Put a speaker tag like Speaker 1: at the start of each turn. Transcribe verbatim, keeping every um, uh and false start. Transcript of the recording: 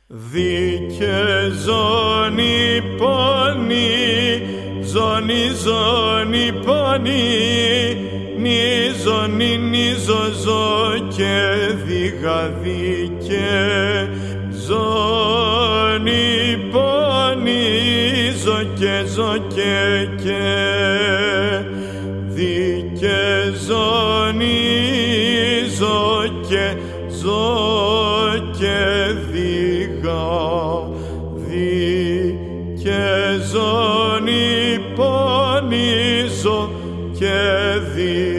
Speaker 1: Δίκαι ζώνη πόνη, ζώνη ζώνη πόνη, νη ζώνη νη ζωζό και δίγα δίκαι ζώνη πόνη, ζω και ζω και και δίκαι ζώνη ζω και ζω και δίγα δίκαι ζώνη πόνη, ζω και δίγα